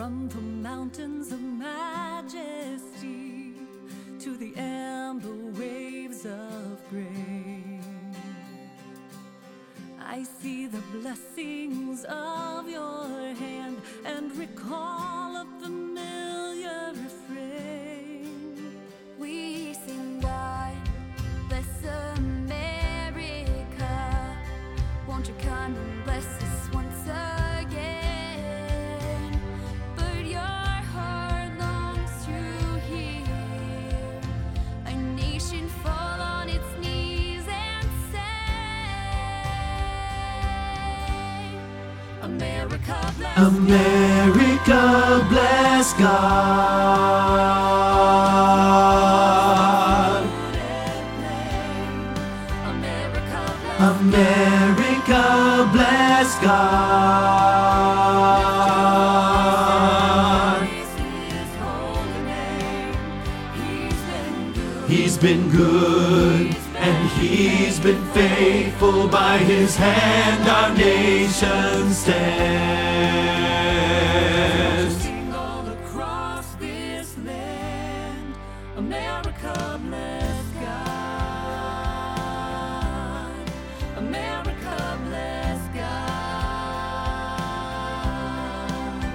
From the mountains of majesty to the amber waves of grain, I see the blessings of your hand and recall a familiar refrain. We sing, God bless America. Won't you come and bless us once again? But your heart longs to hear a nation fall on its knees and say, America bless America, bless God. America, bless God. He's been good and He's been faithful. By His hand our nation stands. All across this land, America bless God. America bless God.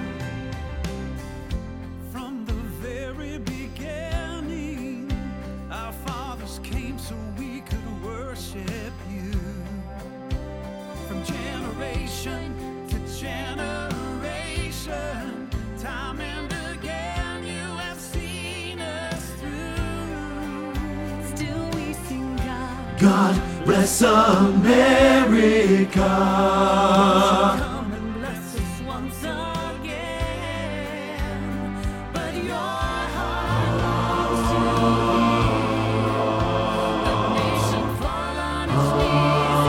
From the very beginning, our fathers came so we could worship you. From generation to generation, time and again you have seen us through. Still we sing, God bless America. come and bless us once again. But your heart longs to hear a nation fall on its knees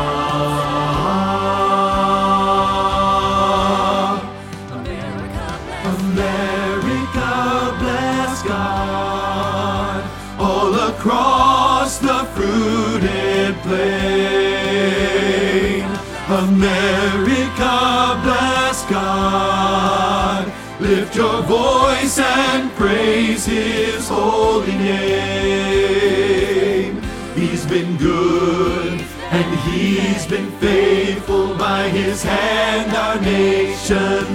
and say, America bless America, bless God. All across the fruited plain, America, bless God. Lift your voice and praise His holy name. He's been good and He's been faithful. By His hand our nation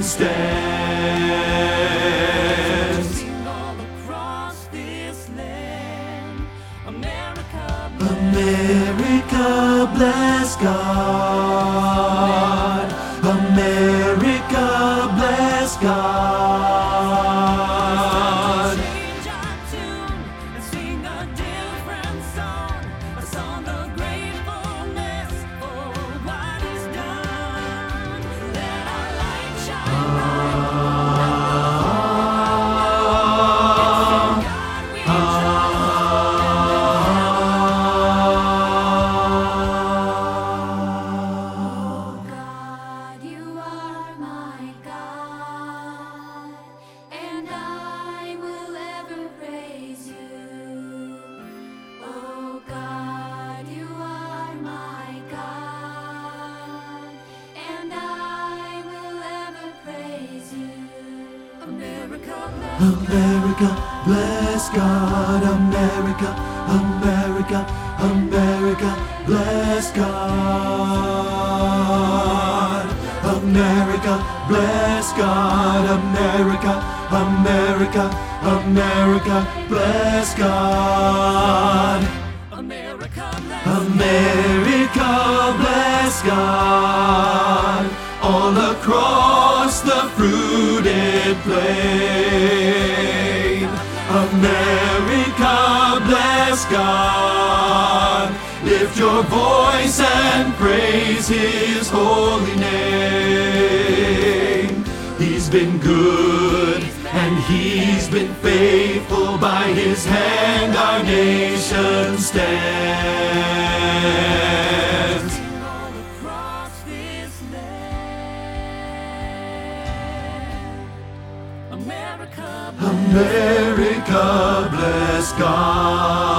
stands. all across this land, America America, bless God. America, bless God. change our tune and sing a different song, a song of gratefulness for what He's done. Let our light shine bright. God, you are my God, and I will ever praise you. Oh God, you are my God, and I will ever praise you. America bless America, bless God. America, America, America, bless God. America, bless God. America, America, America, bless God. America bless America, bless God. All across the fruited plain, America, bless God. Lift your voice and praise His holy name. He's been good and He's been faithful. By His hand our nation stands. all across this land, America bless America, bless God.